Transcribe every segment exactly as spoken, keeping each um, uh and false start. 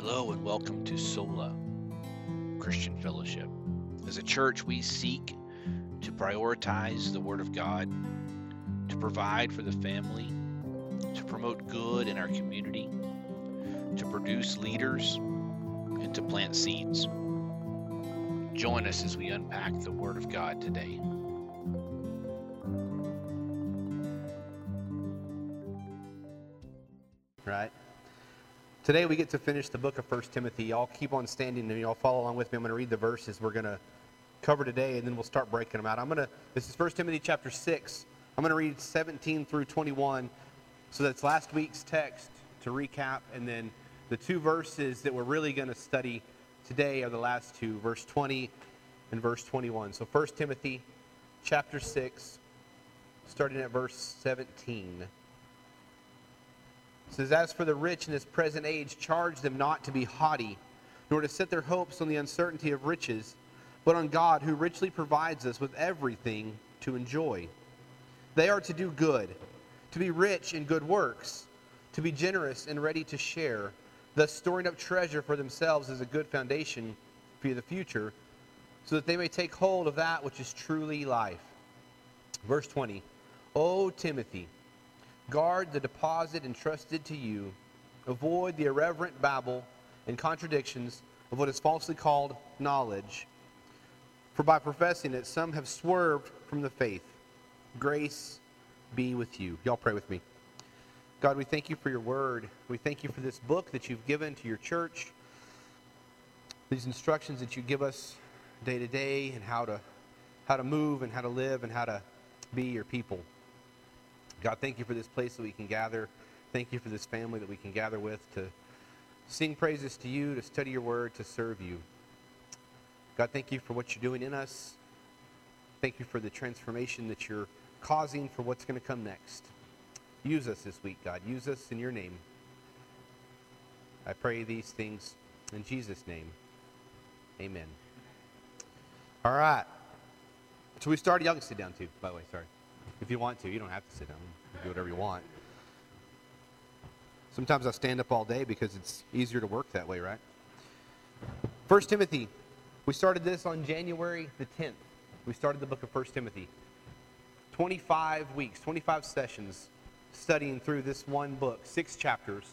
Hello and welcome to Sola Christian Fellowship. As a church, we seek to prioritize the Word of God, to provide for the family, to promote good in our community, to produce leaders, and to plant seeds. Join us as we unpack the Word of God today. Right? Today we get to finish the book of First Timothy. Y'all keep on standing and y'all follow along with me. I'm going to read the verses we're going to cover today, and then we'll start breaking them out. I'm going to, this is First Timothy chapter six. I'm going to read seventeen through twenty-one. So that's last week's text to recap, and then the two verses that we're really going to study today are the last two, verse twenty and verse twenty-one. So First Timothy chapter six, starting at verse seventeen. It says, "As for the rich in this present age, charge them not to be haughty, nor to set their hopes on the uncertainty of riches, but on God, who richly provides us with everything to enjoy. They are to do good, to be rich in good works, to be generous and ready to share, thus storing up treasure for themselves as a good foundation for the future, so that they may take hold of that which is truly life." Verse twenty, "O Timothy, guard the deposit entrusted to you. Avoid the irreverent babble and contradictions of what is falsely called knowledge. For by professing it, some have swerved from the faith. Grace be with you." Y'all pray with me. God, we thank you for your word. We thank you for this book that you've given to your church. These instructions that you give us day to day, and how to how to move and how to live and how to be your people. God, thank you for this place that we can gather. Thank you for this family that we can gather with to sing praises to you, to study your word, to serve you. God, thank you for what you're doing in us. Thank you for the transformation that you're causing for what's going to come next. Use us this week, God. Use us in your name. I pray these things in Jesus' name. Amen. All right. So we started. Y'all can sit down too, by the way. Sorry. If you want to, you don't have to sit down. You can do whatever you want. Sometimes I stand up all day because it's easier to work that way, right? First Timothy. We started this on January the tenth. We started the book of First Timothy. twenty-five weeks, twenty-five sessions studying through this one book, six chapters,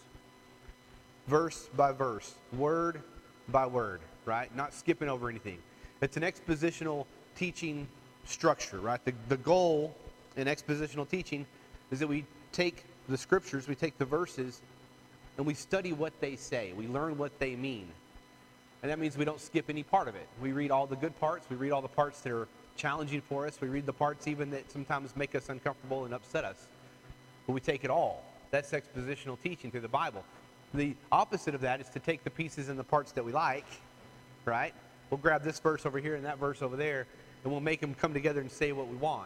verse by verse, word by word, right? Not skipping over anything. It's an expositional teaching structure, right? The, the goal in expositional teaching is that we take the scriptures, we take the verses, and we study what they say. We learn what they mean. And that means we don't skip any part of it. We read all the good parts. We read all the parts that are challenging for us. We read the parts even that sometimes make us uncomfortable and upset us. But we take it all. That's expositional teaching through the Bible. The opposite of that is to take the pieces and the parts that we like, right? We'll grab this verse over here and that verse over there, and we'll make them come together and say what we want.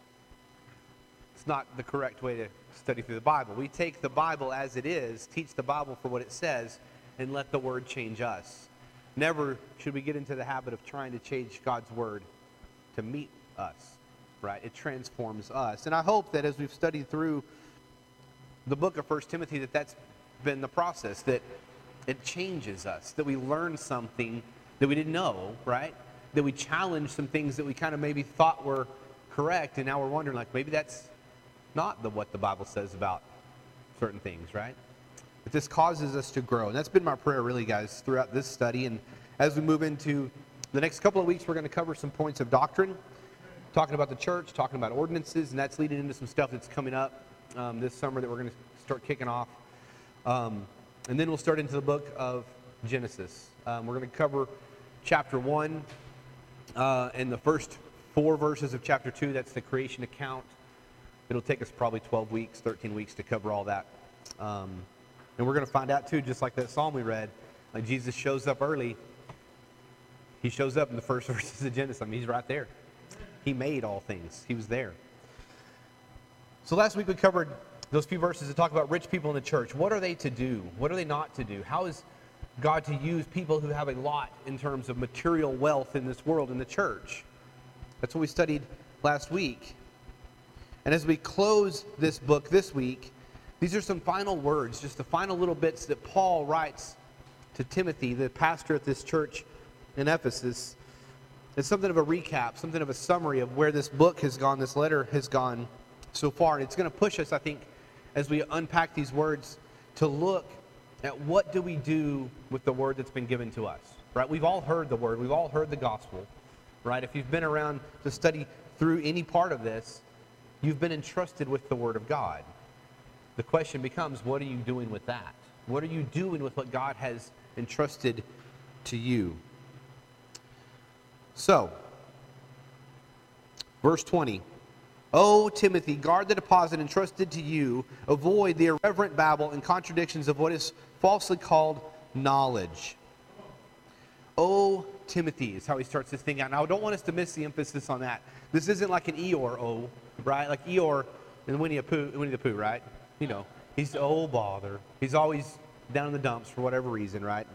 It's not the correct way to study through the Bible. We take the Bible as it is, teach the Bible for what it says, and let the Word change us. Never should we get into the habit of trying to change God's Word to meet us, right? It transforms us. And I hope that as we've studied through the book of First Timothy, that that's been the process, that it changes us, that we learn something that we didn't know, right? That we challenge some things that we kind of maybe thought were correct, and now we're wondering, like, maybe that's not the what the Bible says about certain things, right? But this causes us to grow. And that's been my prayer, really, guys, throughout this study. And as we move into the next couple of weeks, we're going to cover some points of doctrine, talking about the church, talking about ordinances, and that's leading into some stuff that's coming up um, this summer that we're going to start kicking off. Um, and then we'll start into the book of Genesis. Um, we're going to cover chapter one uh, and the first four verses of chapter two. That's the creation account. It'll take us probably twelve weeks, thirteen weeks to cover all that. Um, and we're going to find out, too, just like that psalm we read, like Jesus shows up early. He shows up in the first verses of Genesis. I mean, he's right there. He made all things. He was there. So last week we covered those few verses that talk about rich people in the church. What are they to do? What are they not to do? How is God to use people who have a lot in terms of material wealth in this world in the church? That's what we studied last week. And as we close this book this week, these are some final words, just the final little bits that Paul writes to Timothy, the pastor at this church in Ephesus. It's something of a recap, something of a summary of where this book has gone, this letter has gone so far. And it's going to push us, I think, as we unpack these words, to look at what do we do with the word that's been given to us, right? We've all heard the word. We've all heard the gospel, right? If you've been around to study through any part of this, you've been entrusted with the word of God. The question becomes, what are you doing with that? What are you doing with what God has entrusted to you? So, verse twenty, O Timothy, guard the deposit entrusted to you. Avoid the irreverent babble and contradictions of what is falsely called knowledge. O Timothy is how he starts this thing out. Now, I don't want us to miss the emphasis on that. This isn't like an Eeyore O, right? Like Eeyore in Winnie the Pooh, Winnie the Pooh, right? You know, he's, oh, bother. He's always down in the dumps for whatever reason, right?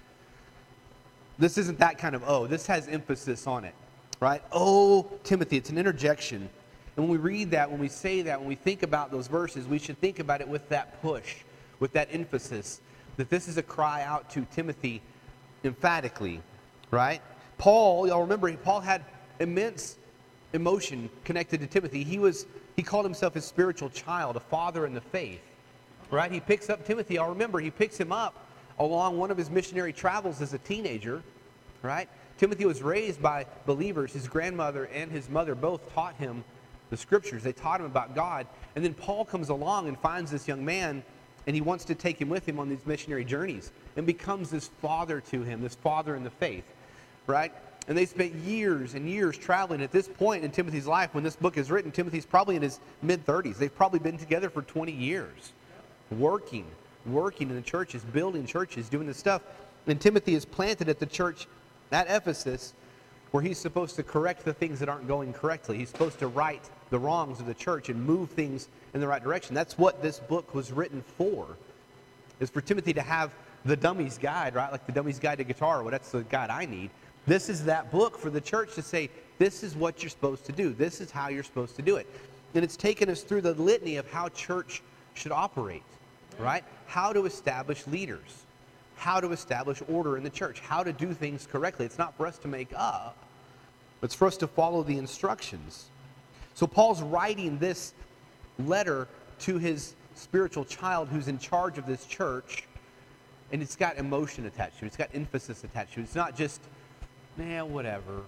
This isn't that kind of O. This has emphasis on it, right? Oh, Timothy, it's an interjection. And when we read that, when we say that, when we think about those verses, we should think about it with that push, with that emphasis, that this is a cry out to Timothy emphatically, right? Paul, y'all remember, Paul had immense emotion connected to Timothy. He was, he called himself his spiritual child, a father in the faith, right? He picks up Timothy. I'll remember, he picks him up along one of his missionary travels as a teenager, right? Timothy was raised by believers. His grandmother and his mother both taught him the scriptures. They taught him about God. And then Paul comes along and finds this young man, and he wants to take him with him on these missionary journeys and becomes this father to him, this father in the faith, right? And they spent years and years traveling. At this point in Timothy's life, when this book is written, Timothy's probably in his mid-thirties. They've probably been together for twenty years, working, working in the churches, building churches, doing this stuff. And Timothy is planted at the church at Ephesus, where he's supposed to correct the things that aren't going correctly. He's supposed to right the wrongs of the church and move things in the right direction. That's what this book was written for, is for Timothy to have the dummy's guide, right? Like the dummy's guide to guitar. Well, that's the guide I need. This is that book for the church to say, this is what you're supposed to do. This is how you're supposed to do it. And it's taken us through the litany of how church should operate, right? How to establish leaders, how to establish order in the church, how to do things correctly. It's not for us to make up. It's for us to follow the instructions. So Paul's writing this letter to his spiritual child who's in charge of this church, and it's got emotion attached to it. It's got emphasis attached to it. It's not just, nah, whatever.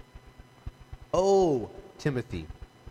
Oh, Timothy.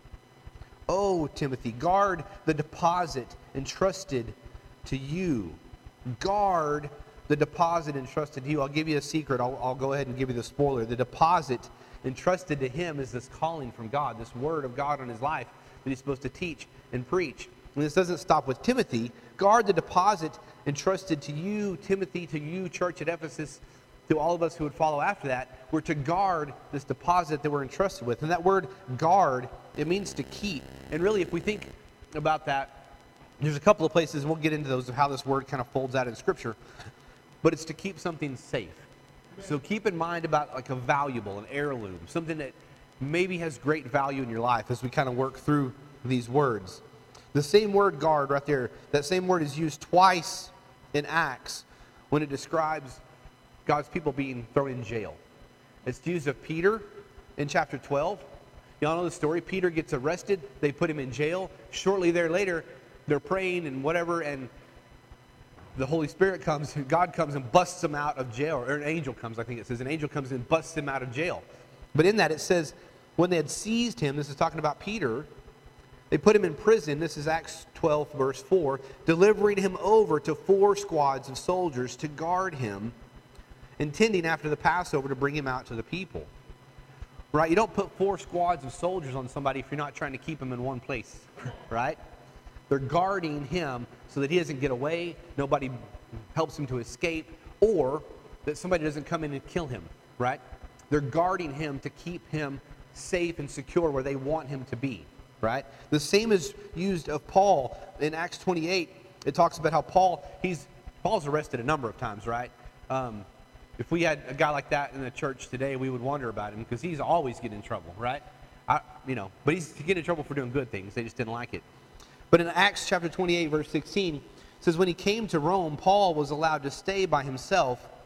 Oh, Timothy, guard the deposit entrusted to you. Guard the deposit entrusted to you. I'll give you a secret. I'll, I'll go ahead and give you the spoiler. The deposit entrusted to him is this calling from God, this word of God on his life that he's supposed to teach and preach. And this doesn't stop with Timothy. Guard the deposit entrusted to you, Timothy, to you, church at Ephesus, to all of us who would follow after that. We're to guard this deposit that we're entrusted with. And that word guard, it means to keep. And really, if we think about that, there's a couple of places, and we'll get into those, of how this word kind of folds out in Scripture. But it's to keep something safe. So keep in mind about like a valuable, an heirloom, something that maybe has great value in your life as we kind of work through these words. The same word guard right there, that same word is used twice in Acts when it describes God's people being thrown in jail. It's used of Peter in chapter twelve. Y'all know the story. Peter gets arrested. They put him in jail. Shortly there later, they're praying and whatever, and the Holy Spirit comes, God comes and busts them out of jail. Or an angel comes, I think it says. An angel comes and busts him out of jail. But in that it says, when they had seized him, this is talking about Peter, they put him in prison. This is Acts twelve, verse four. Delivering him over to four squads of soldiers to guard him, intending after the Passover to bring him out to the people. Right? You don't put four squads of soldiers on somebody if you're not trying to keep him in one place. Right? They're guarding him so that he doesn't get away, nobody helps him to escape, or that somebody doesn't come in and kill him, right? They're guarding him to keep him safe and secure where they want him to be, right? The same is used of Paul in Acts twenty-eight. It talks about how Paul, he's Paul's arrested a number of times, right? Um, if we had a guy like that in the church today, we would wonder about him because he's always getting in trouble, right? I, you know, but he's getting in trouble for doing good things. They just didn't like it. But in Acts chapter twenty-eight, verse sixteen, it says, when he came to Rome, Paul was allowed to stay by himself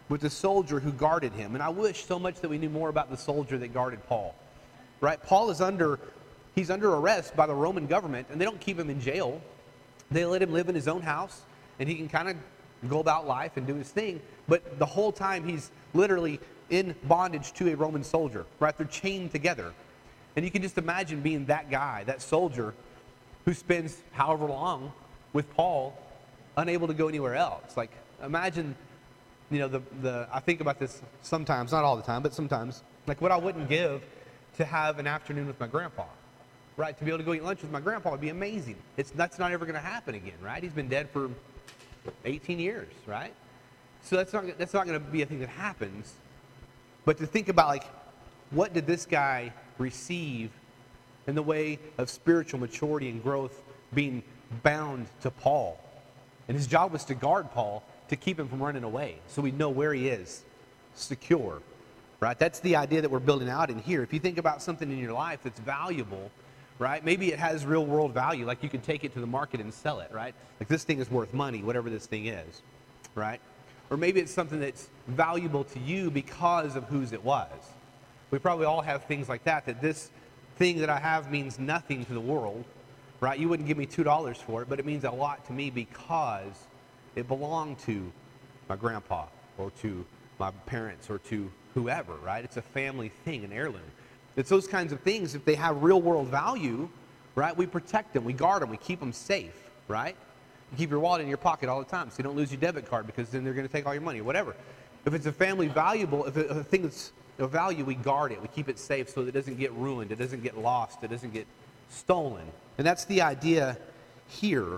with the soldier who guarded him. And I wish so much that we knew more about the soldier that guarded Paul. Right? Paul is under, he's under arrest by the Roman government, and they don't keep him in jail. They let him live in his own house, and he can kind of go about life and do his thing. But the whole time he's literally in bondage to a Roman soldier. Right? They're chained together. And you can just imagine being that guy, that soldier, who spends however long with Paul, unable to go anywhere else. Like, imagine, you know, the, the I think about this sometimes, not all the time, but sometimes, like what I wouldn't give to have an afternoon with my grandpa, right? To be able to go eat lunch with my grandpa would be amazing. It's That's not ever going to happen again, right? He's been dead for eighteen years, right? So that's not, that's not going to be a thing that happens. But to think about, like, what did this guy receive in the way of spiritual maturity and growth being bound to Paul? And his job was to guard Paul, to keep him from running away, so we know where he is, secure, right? That's the idea that we're building out in here. If you think about something in your life that's valuable, right? Maybe it has real world value, like you can take it to the market and sell it, right? Like this thing is worth money, whatever this thing is, right? Or maybe it's something that's valuable to you because of whose it was. We probably all have things like that, that this thing that I have means nothing to the world, right? You wouldn't give me two dollars for it, but it means a lot to me because it belonged to my grandpa or to my parents or to whoever, right? It's a family thing, an heirloom. It's those kinds of things. If they have real world value, right, we protect them, we guard them, we keep them safe, right? You keep your wallet in your pocket all the time so you don't lose your debit card, because then they're going to take all your money, whatever. If it's a family valuable, if, it, if a thing that's of value, we guard it, we keep it safe so that it doesn't get ruined, it doesn't get lost, it doesn't get stolen. And that's the idea here,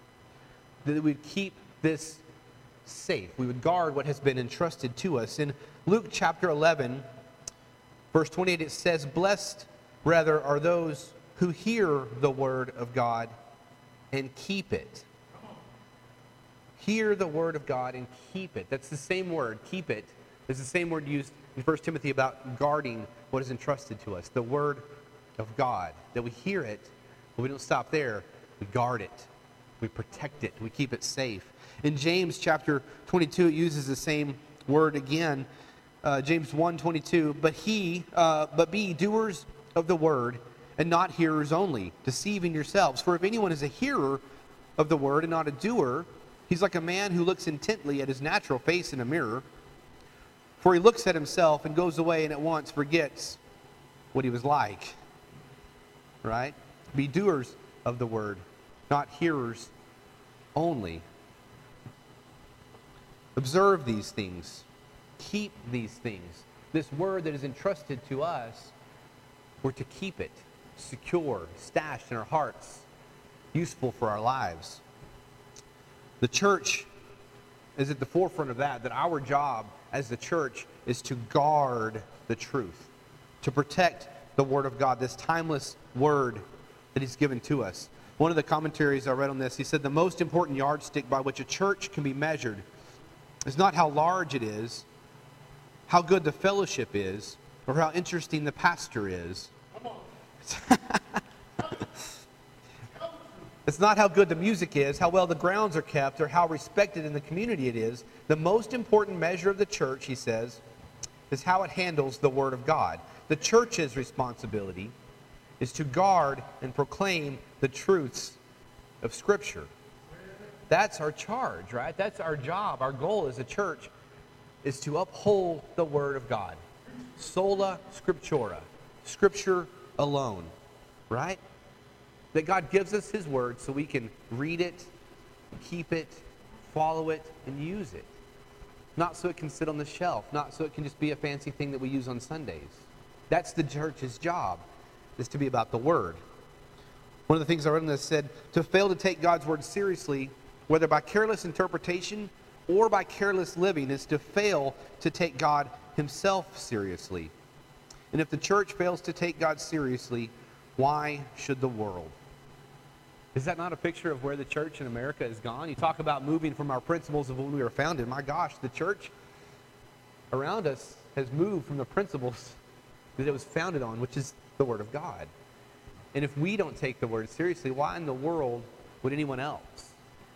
that we keep this safe. We would guard what has been entrusted to us. In Luke chapter eleven, verse twenty-eight, it says, "Blessed, rather, are those who hear the word of God and keep it." Hear the word of God and keep it. That's the same word, keep it. It's the same word used in First Timothy about guarding what is entrusted to us, the word of God. That we hear it, but we don't stop there. We guard it. We protect it. We keep it safe. In James chapter twenty-two, it uses the same word again. Uh, James one twenty-two, but he, uh, but be doers of the word and not hearers only, deceiving yourselves. For if anyone is a hearer of the word and not a doer, he's like a man who looks intently at his natural face in a mirror. For he looks at himself and goes away and at once forgets what he was like. Right? Be doers of the word, not hearers only. Observe these things. Keep these things. This word that is entrusted to us, we're to keep it secure, stashed in our hearts, useful for our lives. The church is at the forefront of that, that our job as the church is to guard the truth, to protect the word of God, this timeless word that he's given to us. One of the commentaries I read on this, he said the most important yardstick by which a church can be measured is not how large it is, how good the fellowship is, or how interesting the pastor is. It's not how good the music is, how well the grounds are kept, or how respected in the community it is. The most important measure of the church, he says, is how it handles the Word of God. The church's responsibility is to guard and proclaim the truths of Scripture. That's our charge, right? That's our job. Our goal as a church is to uphold the Word of God. Sola Scriptura. Scripture alone, right? That God gives us His Word so we can read it, keep it, follow it, and use it. Not so it can sit on the shelf, not so it can just be a fancy thing that we use on Sundays. That's the church's job, is to be about the Word. One of the things I read in this said, to fail to take God's Word seriously, whether by careless interpretation or by careless living, is to fail to take God Himself seriously. And if the church fails to take God seriously, why should the world? Is that not a picture of where the church in America has gone? You talk about moving from our principles of when we were founded. My gosh, the church around us has moved from the principles that it was founded on, which is the Word of God. And if we don't take the Word seriously, why in the world would anyone else?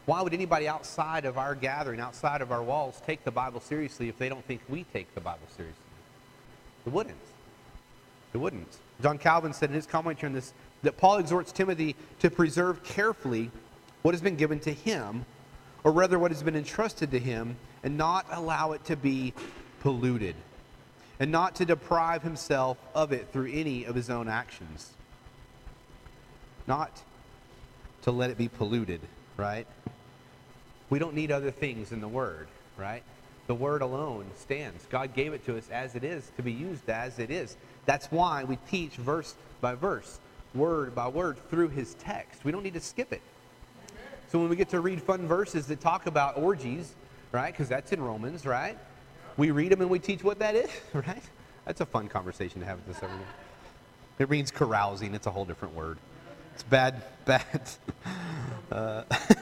Why would anybody outside of our gathering, outside of our walls, take the Bible seriously if they don't think we take the Bible seriously? It wouldn't. It wouldn't. John Calvin said in his commentary on this that Paul exhorts Timothy to preserve carefully what has been given to him, or rather what has been entrusted to him, and not allow it to be polluted, and not to deprive himself of it through any of his own actions. Not to let it be polluted, right? We don't need other things in the Word, right? The Word alone stands. God gave it to us as it is, to be used as it is. That's why we teach verse by verse, word by word, through His text. We don't need to skip it. So when we get to read fun verses that talk about orgies, right, because that's in Romans, right? We read them and we teach what that is, right? That's a fun conversation to have with this everyone. It means carousing. It's a whole different word. It's bad, bad. Uh,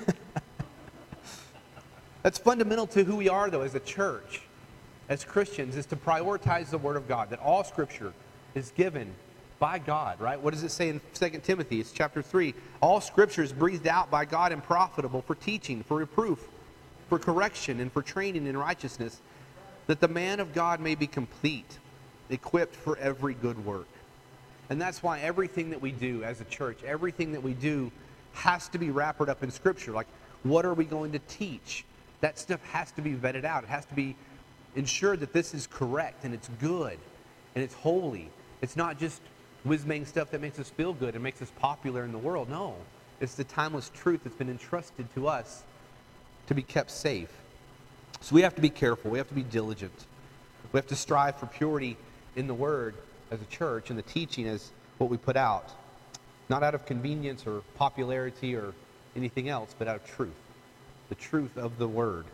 that's fundamental to who we are, though, as a church, as Christians, is to prioritize the Word of God, that all Scripture is given by God, right? What does it say in Second Timothy? It's chapter three. All Scripture is breathed out by God and profitable for teaching, for reproof, for correction, and for training in righteousness, that the man of God may be complete, equipped for every good work. And that's why everything that we do as a church, everything that we do has to be wrapped up in Scripture. Like, what are we going to teach? That stuff has to be vetted out. It has to be ensured that this is correct and it's good and it's holy. It's not just whiz-bang stuff that makes us feel good and makes us popular in the world. No, it's the timeless truth that's been entrusted to us to be kept safe. So we have to be careful. We have to be diligent. We have to strive for purity in the Word as a church, and the teaching as what we put out. Not out of convenience or popularity or anything else, but out of truth. The truth of the Word.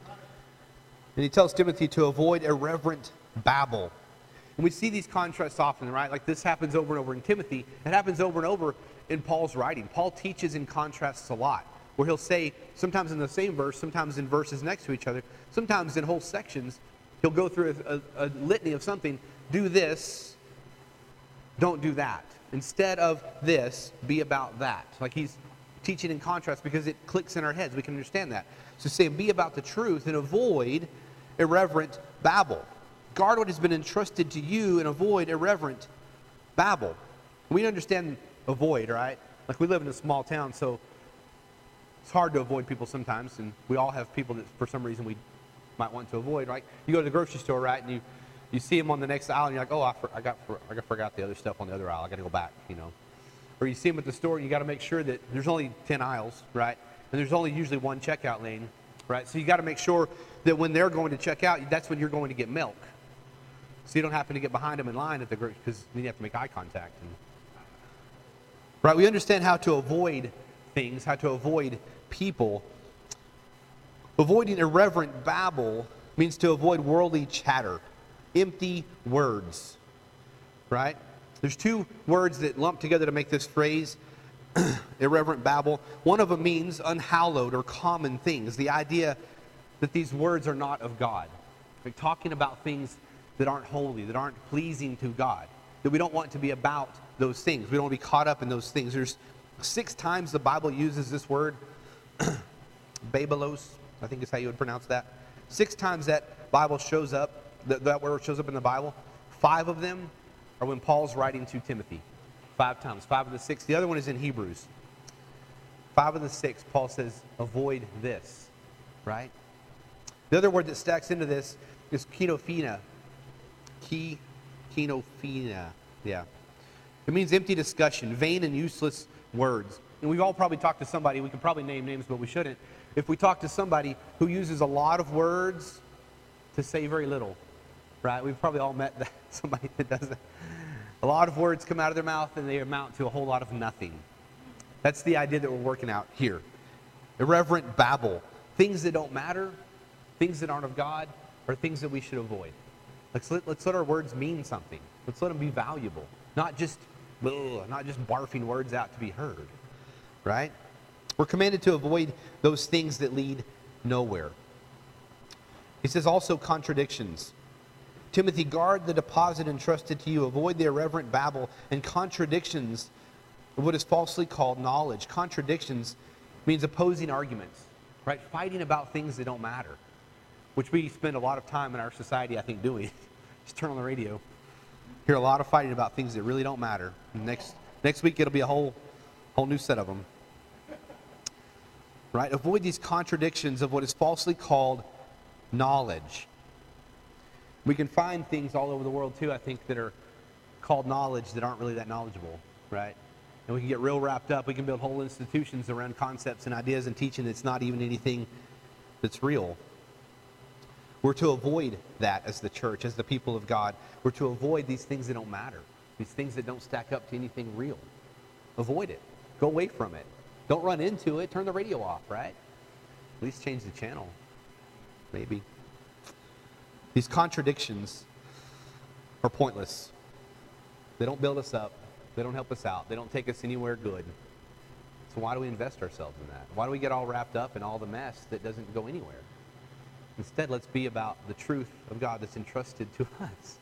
And he tells Timothy to avoid irreverent babble. And we see these contrasts often, right? Like this happens over and over in Timothy. It happens over and over in Paul's writing. Paul teaches in contrasts a lot, where he'll say, sometimes in the same verse, sometimes in verses next to each other, sometimes in whole sections, he'll go through a, a, a litany of something. Do this, don't do that. Instead of this, be about that. Like he's teaching in contrast because it clicks in our heads. We can understand that. So say, be about the truth and avoid irreverent babble. Guard what has been entrusted to you and avoid irreverent babble. We understand avoid, right? Like we live in a small town, so it's hard to avoid people sometimes, and we all have people that for some reason we might want to avoid, right? You go to the grocery store, right, and you, you see them on the next aisle, and you're like, oh, I, for, I, got, I forgot the other stuff on the other aisle. I got to go back, you know. Or you see them at the store, and you got to make sure that there's only ten aisles, right? And there's only usually one checkout lane, right? So you got to make sure that when they're going to check out, that's when you're going to get milk. So you don't happen to get behind them in line at the grocery, because then you have to make eye contact. And, right? We understand how to avoid things, how to avoid people. Avoiding irreverent babble means to avoid worldly chatter, empty words, right? There's two words that lump together to make this phrase, irreverent babble. One of them means unhallowed or common things. The idea that these words are not of God. Like talking about things that aren't holy, that aren't pleasing to God. That we don't want to be about those things. We don't want to be caught up in those things. There's six times the Bible uses this word, babelos, I think is how you would pronounce that. Six times that Bible shows up, that, that word shows up in the Bible. Five of them are when Paul's writing to Timothy. Five times. Five of the six. The other one is in Hebrews. Five of the six, Paul says, avoid this, right? The other word that stacks into this is kenophina. Ki, kenophina, yeah. It means empty discussion, vain and useless words. And we've all probably talked to somebody, we can probably name names, but we shouldn't. If we talk to somebody who uses a lot of words to say very little, right? We've probably all met that, somebody that does that. A lot of words come out of their mouth and they amount to a whole lot of nothing. That's the idea that we're working out here. Irreverent babble. Things that don't matter, things that aren't of God, are things that we should avoid. Let's let, let's let our words mean something. Let's let them be valuable. Not just, ugh, not just barfing words out to be heard. Right? We're commanded to avoid those things that lead nowhere. He says also contradictions. Timothy, guard the deposit entrusted to you. Avoid the irreverent babble and contradictions of what is falsely called knowledge. Contradictions means opposing arguments. right? Fighting about things that don't matter, which we spend a lot of time in our society, I think, doing. Just turn on the radio. Hear a lot of fighting about things that really don't matter. Next next week, it'll be a whole, whole new set of them. Right? Avoid these contradictions of what is falsely called knowledge. We can find things all over the world, too, I think, that are called knowledge that aren't really that knowledgeable, right? And we can get real wrapped up. We can build whole institutions around concepts and ideas and teaching that's not even anything that's real. We're to avoid that as the church, as the people of God. We're to avoid these things that don't matter, these things that don't stack up to anything real. Avoid it. Go away from it. Don't run into it. Turn the radio off, right? At least change the channel. Maybe. These contradictions are pointless. They don't build us up. They don't help us out. They don't take us anywhere good. So why do we invest ourselves in that? Why do we get all wrapped up in all the mess that doesn't go anywhere? Instead, let's be about the truth of God that's entrusted to us.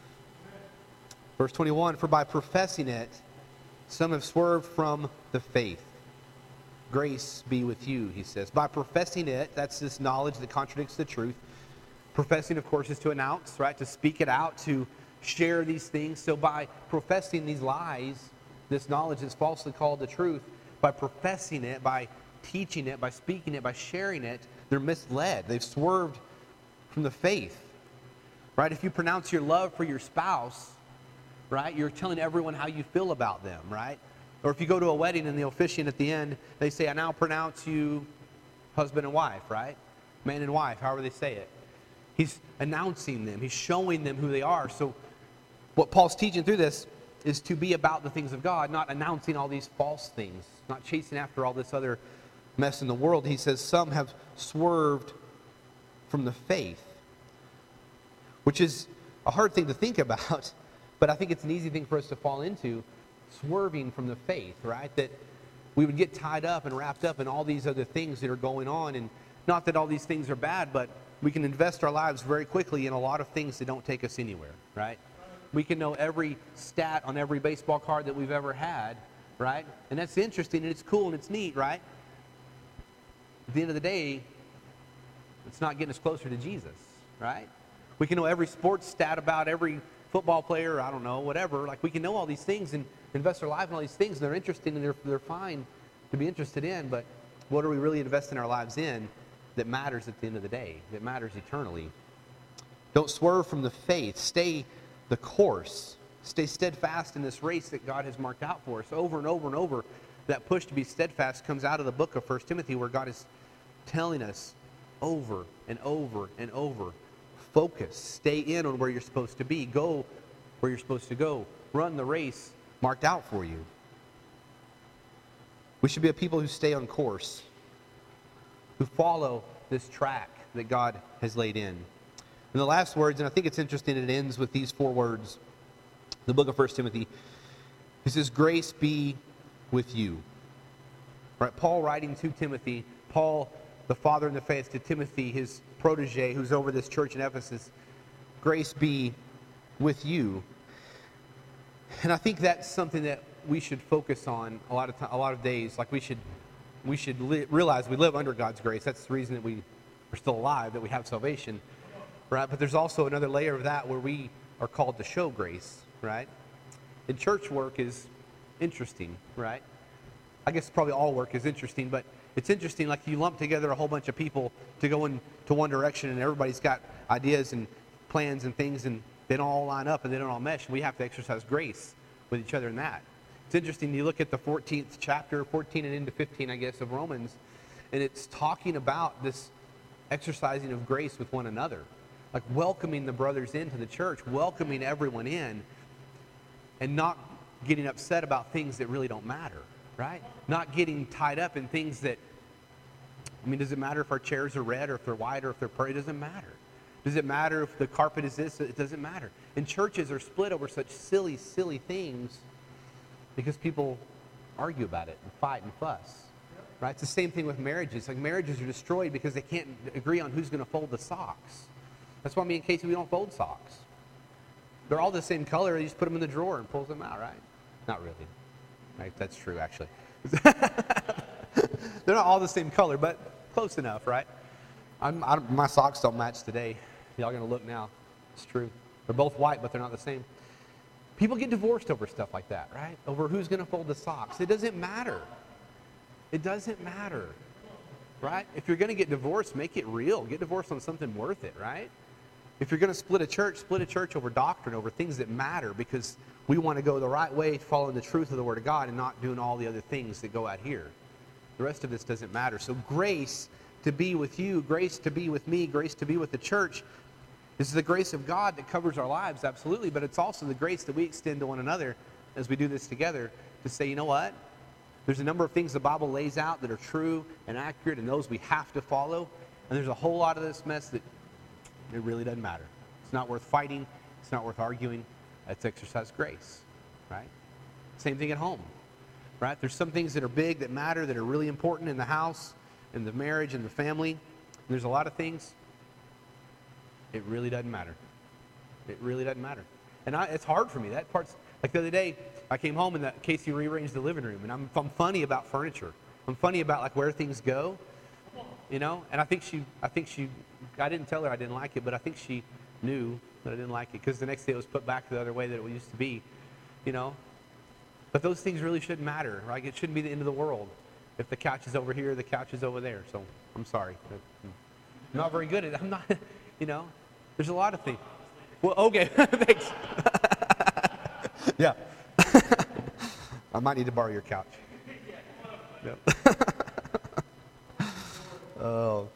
Verse twenty-one, for by professing it, some have swerved from the faith. Grace be with you, he says. By professing it, that's this knowledge that contradicts the truth. Professing, of course, is to announce, right? To speak it out, to share these things. So by professing these lies, this knowledge is falsely called the truth, by professing it, by teaching it, by speaking it, by sharing it, they're misled. They've swerved from the faith. Right? If you pronounce your love for your spouse, right, you're telling everyone how you feel about them, right? Or if you go to a wedding and the officiant at the end, they say, I now pronounce you husband and wife, right? Man and wife, however they say it. He's announcing them. He's showing them who they are. So what Paul's teaching through this is to be about the things of God, not announcing all these false things, not chasing after all this other mess in the world. He says some have swerved from the faith, which is a hard thing to think about, but I think it's an easy thing for us to fall into, swerving from the faith, right? That we would get tied up and wrapped up in all these other things that are going on, and not that all these things are bad, but we can invest our lives very quickly in a lot of things that don't take us anywhere, right? We can know every stat on every baseball card that we've ever had, right? And that's interesting, and it's cool, and it's neat, right? At the end of the day, it's not getting us closer to Jesus, right? We can know every sports stat about every football player, I don't know, whatever. Like, we can know all these things and invest our life in all these things, and they're interesting, and they're, they're fine to be interested in, but what are we really investing our lives in that matters at the end of the day, that matters eternally? Don't swerve from the faith. Stay the course. Stay steadfast in this race that God has marked out for us. Over and over and over, that push to be steadfast comes out of the book of First Timothy, where God is telling us over and over and over, focus, stay in on where you're supposed to be, go where you're supposed to go, run the race marked out for you. We should be a people who stay on course, who follow this track that God has laid in. And the last words, and I think it's interesting, it ends with these four words. The book of First Timothy, he says, grace be with you. Right? Paul writing to Timothy, Paul, the father in the faith, to Timothy, his protege, who's over this church in Ephesus, grace be with you. And I think that's something that we should focus on a lot of time, a lot of days. Like we should, we should li- realize we live under God's grace. That's the reason that we are still alive, that we have salvation, right? But there's also another layer of that where we are called to show grace, right? And church work is interesting, right? I guess probably all work is interesting, but it's interesting, like you lump together a whole bunch of people to go in to one direction, and everybody's got ideas and plans and things, and they don't all line up and they don't all mesh. We have to exercise grace with each other in that. It's interesting, you look at the fourteenth chapter, fourteen and into fifteen, I guess, of Romans, and it's talking about this exercising of grace with one another, like welcoming the brothers into the church, welcoming everyone in, and not getting upset about things that really don't matter, right? Not getting tied up in things that, I mean, does it matter if our chairs are red or if they're white or if they're purple? It doesn't matter. Does it matter if the carpet is this? It doesn't matter. And churches are split over such silly, silly things because people argue about it and fight and fuss, right? It's the same thing with marriages. Like, marriages are destroyed because they can't agree on who's going to fold the socks. That's why me and Casey, we don't fold socks. They're all the same color. You just put them in the drawer and pulls them out, right? Not really. Right? That's true, actually. They're not all the same color, but Close enough, right? I'm, I, my socks don't match today. Y'all gonna look now. It's true. They're both white, but they're not the same. People get divorced over stuff like that, right? Over who's gonna fold the socks. It doesn't matter. It doesn't matter, right? If you're gonna get divorced, make it real. Get divorced on something worth it, right? If you're gonna split a church, split a church over doctrine, over things that matter, because we want to go the right way, following the truth of the Word of God, and not doing all the other things that go out here. The rest of this doesn't matter. So grace to be with you, grace to be with me, grace to be with the church, is the grace of God that covers our lives, absolutely, but it's also the grace that we extend to one another as we do this together to say, you know what? There's a number of things the Bible lays out that are true and accurate, and those we have to follow, and there's a whole lot of this mess that it really doesn't matter. It's not worth fighting. It's not worth arguing. Let's exercise grace, right? Same thing at home, right? There's some things that are big, that matter, that are really important in the house, in the marriage, in the family. And there's a lot of things. It really doesn't matter. It really doesn't matter. And I, it's hard for me. That part's, like the other day, I came home and that Casey rearranged the living room, and I'm, I'm funny about furniture. I'm funny about like where things go, you know. And I think she, I think she, I didn't tell her I didn't like it, but I think she knew that I didn't like it because the next day it was put back the other way that it used to be, you know. But those things really shouldn't matter, right? It shouldn't be the end of the world. If the couch is over here, the couch is over there. So I'm sorry. I'm not very good at it. I'm not, you know. There's a lot of things. Well, okay, thanks. Yeah. I might need to borrow your couch. Yep. Oh.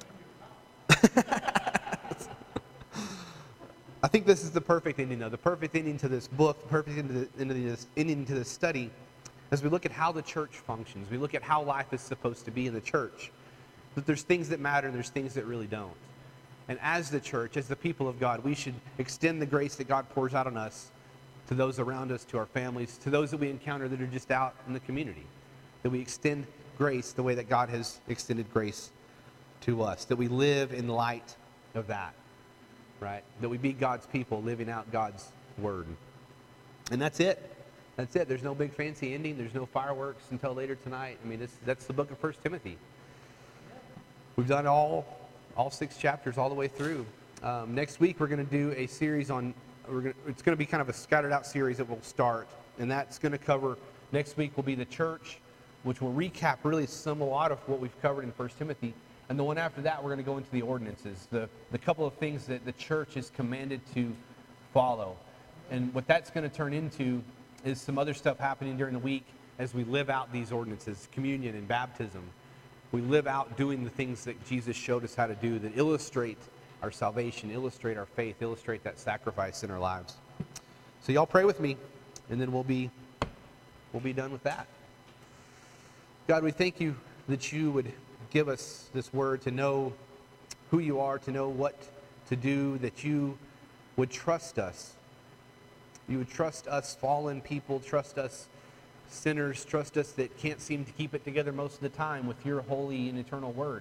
I think this is the perfect ending, though. The perfect ending to this book, the perfect ending to this, ending to this study, as we look at how the church functions. We look at how life is supposed to be in the church. That there's things that matter and there's things that really don't. And as the church, as the people of God, we should extend the grace that God pours out on us to those around us, to our families, to those that we encounter that are just out in the community. That we extend grace the way that God has extended grace to us. That we live in light of that, right? That we be God's people living out God's word. And that's it. That's it. There's no big fancy ending. There's no fireworks until later tonight. I mean, this, that's the book of First Timothy. We've done all all six chapters all the way through. Um, next week we're going to do a series on, we're gonna, it's going to be kind of a scattered out series that will start. And that's going to cover, next week will be the church, which will recap really some, a lot of what we've covered in First Timothy. And the one after that, we're going to go into the ordinances, the, the couple of things that the church is commanded to follow. And what that's going to turn into is some other stuff happening during the week as we live out these ordinances, communion and baptism. We live out doing the things that Jesus showed us how to do that illustrate our salvation, illustrate our faith, illustrate that sacrifice in our lives. So y'all pray with me, and then we'll be we'll be done with that. God, we thank you that you would give us this word to know who you are, to know what to do, that you would trust us. You would trust us fallen people, trust us sinners, trust us that can't seem to keep it together most of the time with your holy and eternal word.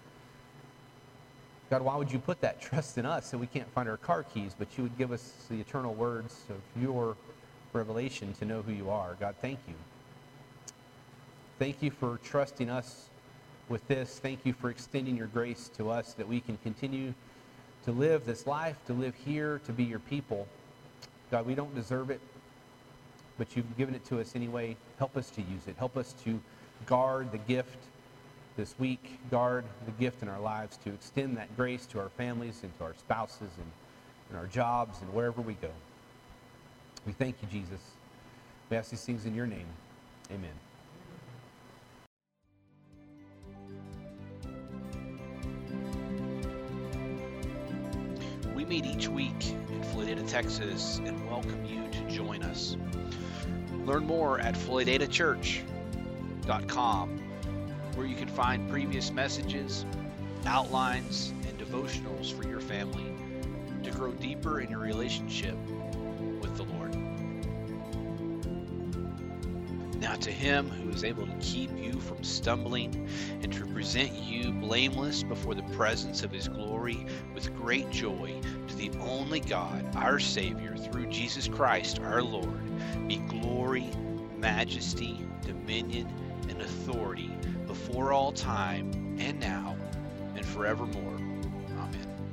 God, why would you put that trust in us and we can't find our car keys, but you would give us the eternal words of your revelation to know who you are. God, thank you. Thank you for trusting us with this. Thank you for extending your grace to us that we can continue to live this life, to live here, to be your people. God, we don't deserve it, but you've given it to us anyway. Help us to use it. Help us to guard the gift this week, guard the gift in our lives, to extend that grace to our families and to our spouses and, and our jobs and wherever we go. We thank you, Jesus. We ask these things in your name. Amen. We meet each week in Floydada, Texas, and welcome you to join us. Learn more at floydada church dot com, where you can find previous messages, outlines, and devotionals for your family to grow deeper in your relationship with the Lord. Now to him who is able to keep you from stumbling and to present you blameless before the presence of his glory with great joy, to the only God, our Savior, through Jesus Christ our Lord, be glory, majesty, dominion, and authority before all time, and now, and forevermore. Amen.